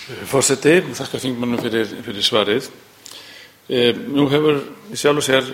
Forseti, þakka þingmönnum fyrir svarið. Nú hefur í sjálfu sér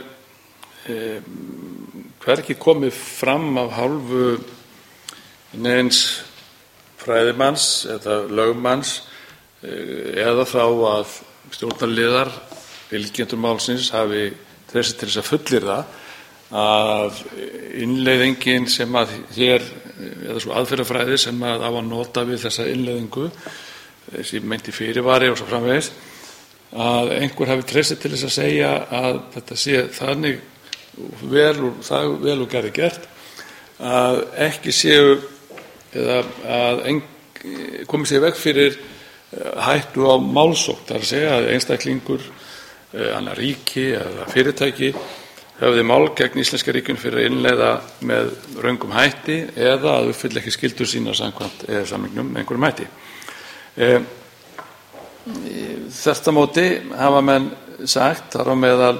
hvergi komið fram af hálfu neins fræðimanns eða lögmanns eða þá að stjórnarliðar fylgjendur málsins hafi treyst til þess að fullyrða að innleiðingin sem að hér, eða svo aðferðafræði sem að á að nota við þessa innleiðingu, þessi meinti fyrirvari og svo framvegis, að einhver hafi treyst til þess að segja að þetta sé þannig vel og gerði gert að ekki séu eða að komi sér veg fyrir hættu á málsókn, það er að segja að einstaklingur, annar ríki eða fyrirtæki höfði mál gegn íslenska ríkinu fyrir að innleiða með röngum hætti eða að uppfylla ekki skyldur sínar samkvæmt EES-samningnum með einhverjum hætti. Þvert á móti hafa menn sagt, þar á meðal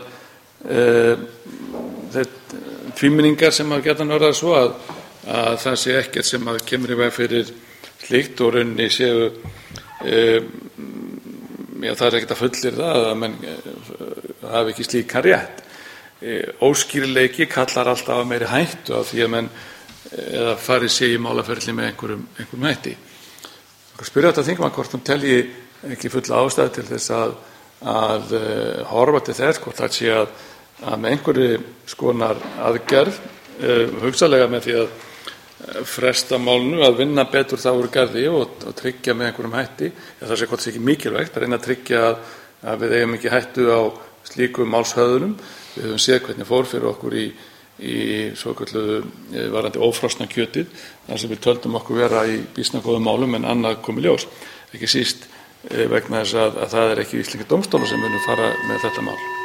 tvímenningar sem hafa gjarnan orðað svo að það sé ekkert sem að kemur í veg fyrir slíkt og rauninni séu það er ekkert að fullyrða að menn hafi ekki slíkan rétt. Óskýrleiki kallar alltaf á meiri hættu af því að menn eða fari sig í málaferli með einhverjum hætti. Spyrja þetta þingmann hvort hún telji ekki fulla ástæðu til þess að horfa til þess hvort það sé að með einhverju skonar aðgerð, hugsanlega með því að fresta málinu, að vinna betur þá úr garði og tryggja með einhverjum hætti, eða það sé hvort það sé ekki mikilvægt að reyna að tryggja að við eigum ekki hættu á slíkum málshöfðunum. Við höfum séð hvernig fór fyrir okkur í svokölluðu varðandi ófrosna kjötið, þar sem við töldum okkur vera í býsna góðum málum en annað kom í ljós, ekki síst vegna þess að það er ekki íslenskir dómstólar sem munu fara með þetta mál.